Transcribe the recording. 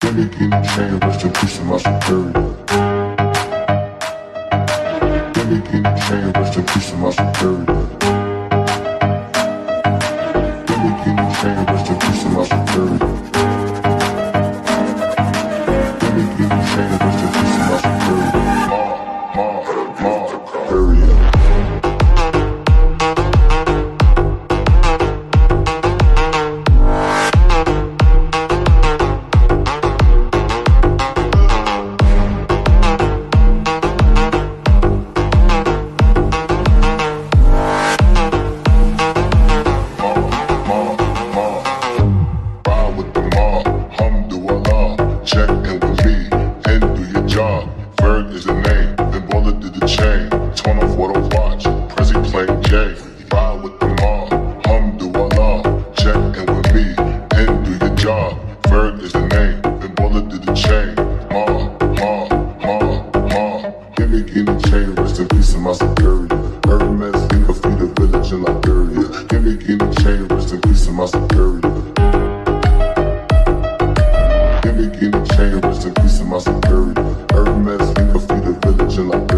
Give me guinea chain, rest in peace to my superior. Give me guinea chain, rest in peace to my superior. Give me guinea chain, rest in peace to my superior. Give me guinea chain, rest in peace to my superior. Superior. Check in with me and do your job. Ferg is the name, then Baller did the chain. Torn off what I watch, Prezi playing J. Ride with the mob, alhamdulillah. Check in with me and do your job. Ferg is the name, then Baller did the chain. Give me guinea chain, rest in peace to my superior. Hermes, think of the village in Liberia. Give me guinea chain, rest in peace to my superior. Give me guinea chain, rest in peace to my superior. Hermes, think of the village in Liberia.